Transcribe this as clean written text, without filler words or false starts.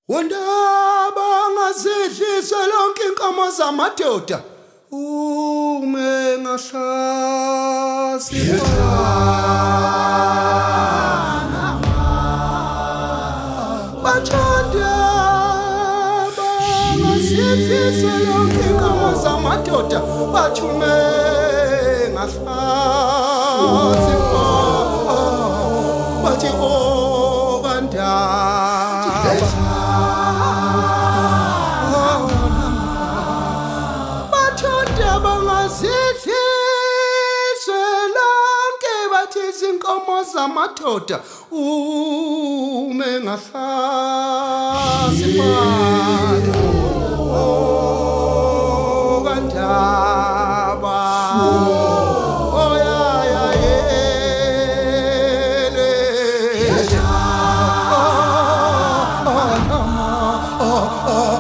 Wondaba ngazidlisa lonke inkomo zamadoda ume ngahlasimana bathanda ngazidlisa lonke inkomo zamadoda bathume ngahlasimana bathi izinkomo zamadoda ume ngahlasimana kandaba oyayayele